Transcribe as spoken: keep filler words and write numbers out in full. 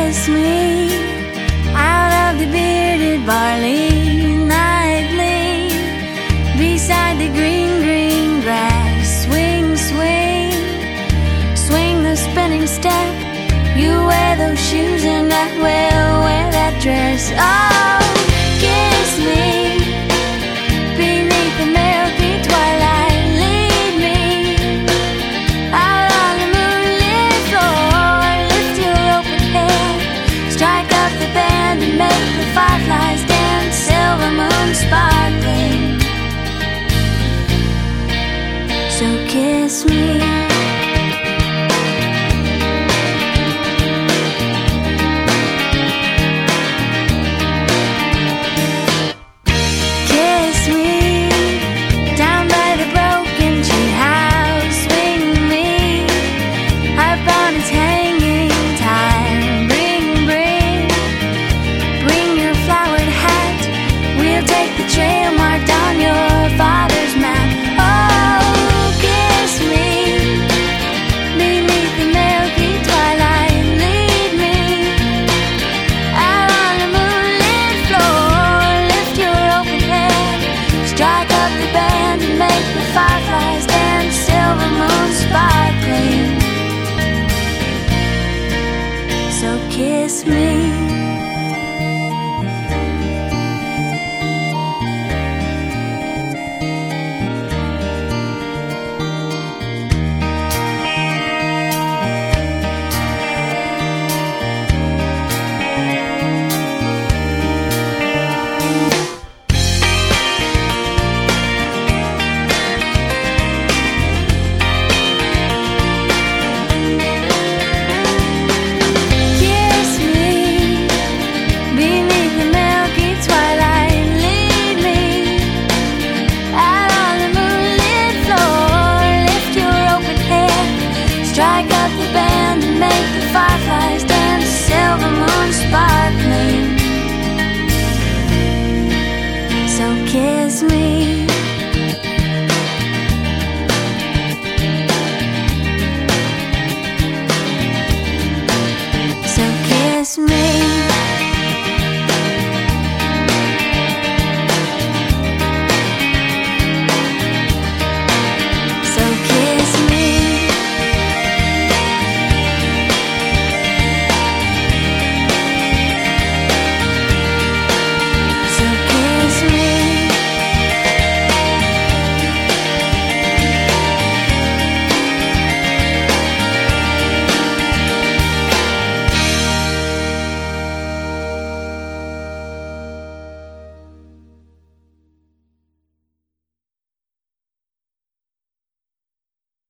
kiss me out of the bearded barley nightly, beside the green, green grass. Swing, swing, swing the spinning step. You wear those shoes and I will wear that dress. Oh, kiss me beneath the milky twilight. Lead me out on the moonlit floor. Lift your open head, strike up the band and make the fireflies dance. Silver moon sparkling. So kiss me.